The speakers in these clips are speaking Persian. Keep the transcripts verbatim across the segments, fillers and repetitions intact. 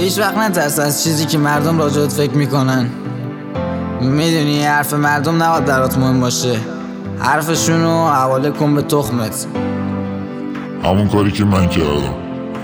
هیچ وقت نترس از چیزی که مردم راجعت فکر میکنن. میدونی حرف مردم نباید برات مهم باشه، حرفشونو حواله کن به تخمت. همون کاری که من کردم.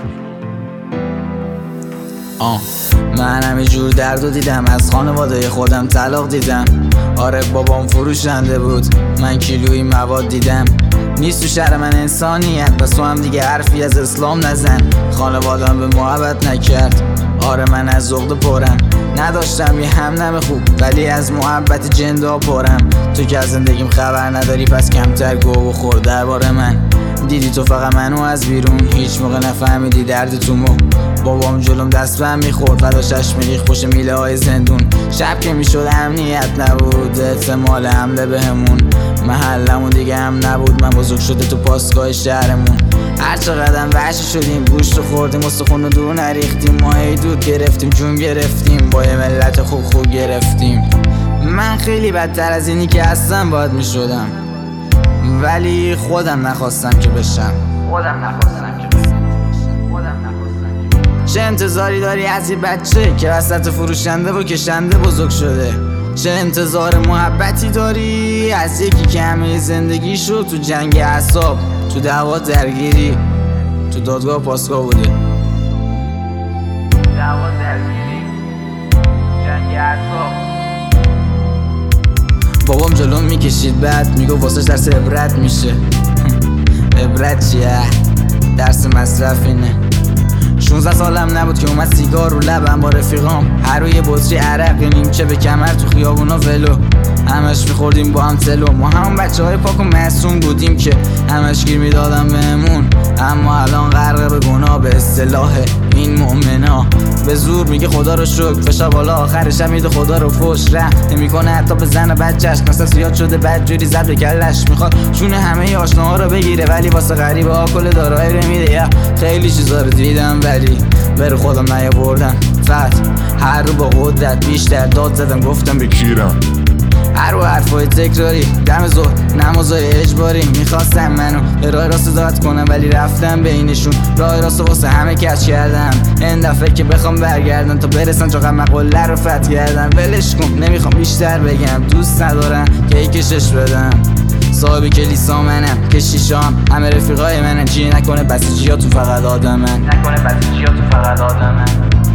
آه من همه جور درد دیدم، از خانواده خودم طلاق دیدم. آره بابام فروشنده بود، من کیلویی مواد دیدم. نیست تو شهر من انسانیت، پس تو هم دیگه حرفی از اسلام نزن. خانوادم به محبت نکرد، آره من از عقده پرم. نداشتم یه همنم خوب ولی از محبت جندا پرم. تو که از زندگیم خبر نداری پس کمتر گو بخور درباره من. دیدی تو فقط منو از بیرون، هیچ موقع نفهمیدی درد تو مو. بابام جلوم دست بهم میخورد و داشتش میریخ پشت میله های زندون. شب که میشد امنیت نبود، احتمال حمله بهمون. محلمون دیگه هم نبود، من بزرگ شده تو پاسگاه شهرمون. هر چقدر وحشی شدیم، گوشت رو خوردیم، استخون رو دور نریختیم. ما هی دود گرفتیم، جون گرفتیم، با یه ملت خوب خوب گرفتیم. من خیلی بدتر از اینی که هستم باید میشدم، ولی خودم نخواستم که بشم. خودم نخواستم که بشم. چه انتظاری داری از یه بچه که وسط فروشنده و کشنده بزرگ شده؟ چه انتظار محبتی داری از یکی که همه زندگیشو تو جنگ اعصاب، تو دعوا درگیری، تو دادگاه پاسگاه بوده؟ دعوا درگیری، جنگ اعصاب. بابام جلوم میکشید بعد میگو واسه درس عبرت میشه. عبرت چیه؟ درس مصرف اینه. شونزده سالم نبود که اومد سیگار رو لبم با رفیقام، هر روی بطری عرق نیمچه به کمر تو خیابونا ولو. همش میخوردیم با هم تلو، ما همون بچه های پاک و معصوم بودیم که همش گیر میدادم بهمون. اما الان غرق به گناه به اصطلاح این مؤمنا. به زور میگه خدا رو شکر، فشار بالا آخرش هم میده خدا رو فوش. رحم نمیکنه حتی به زن بچهش، مثلا زیاد شده بدجوری زد به کلش. میخواد شونه همه آشناها رو بگیره ولی واسه غریبه ها کل دارایی رو میده. خیلی چیزا رو دیدم ولی بر خودم نیاوردم. فقط هر رو با قدرت بیشتر داد زدم، گفتم بکیرم. هر و حرفای تکراری دم زور نمازای اجباری. میخواستم منو به راه راست داد کنم ولی رفتم بینشون. راه راست واسه همه کش کردم، این دفعه که بخوام برگردن تا برسن چقدر مقاله رو فتح کردم. ولش کن نمیخوام بیشتر بگم، دوست ندارم که ای کشش بدم. صاحب کلیسا منم، کشیشام همه رفیقای منم. چی نکنه بسیجی ها تو فقط آدمن، نکنه بسیجی ها تو فقط آدمن.